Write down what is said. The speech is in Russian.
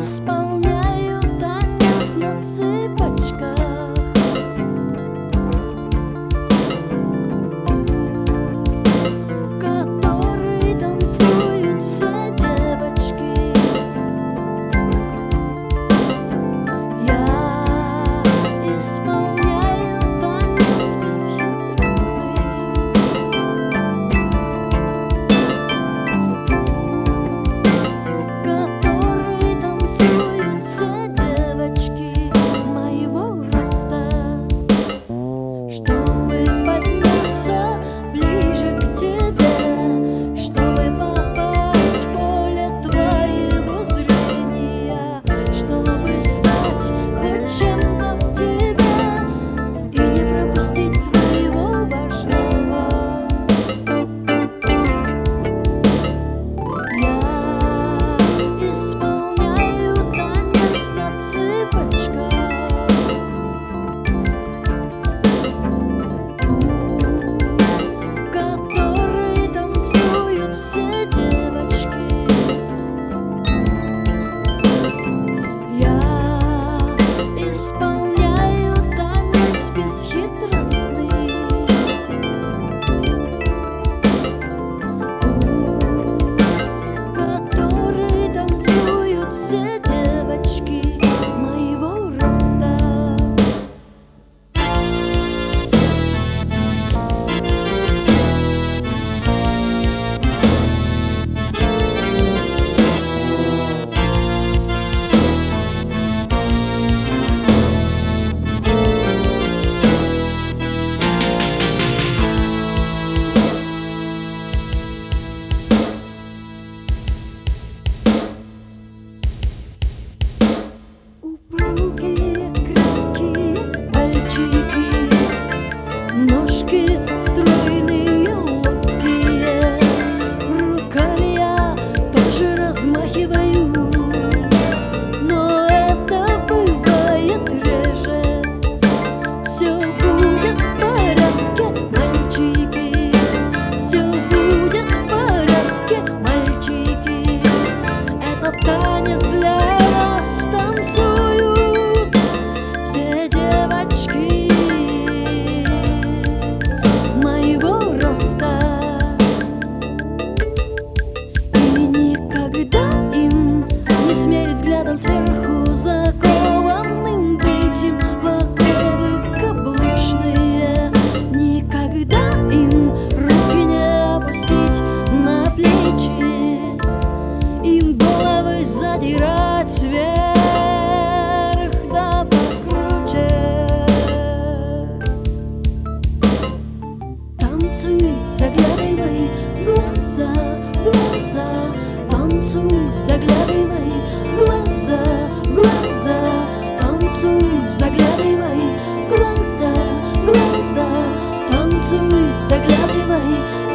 исполняю танец на цыпочках. Который танцуют все девочки. Я исполняю танец бесхитростный, который танцуют все девочки моего роста. Чтобы подняться ближе к тебе, чтобы попасть в поле твоего зрения, чтобы стать хоть чем-то в тебе и не пропустить твоего важного. Я исполняю танец на цыпочках. Который танцуют все девочки. Я исполняю танец бесхитростный, который танцуют все девочки моего роста. Упругие, крепкие пальчики, ножки стройные, ловкие. Руками я тоже размахиваю, но это бывает реже. Все будет в порядке, мальчики, все будет в порядке, мальчики. Это танец для вас танцуют все девочки моего роста. И никогда им не смерить взглядом сверху, закованным быть им в оковы каблучные. Никогда им руки не опустить на плечи, им головы задирать вверх да покруче. Танцуй, заглядывай глаза, глаза, танцуй, заглядывай глаза, глаза, танцуй, заглядывай глаза, глаза, танцуй, заглядывай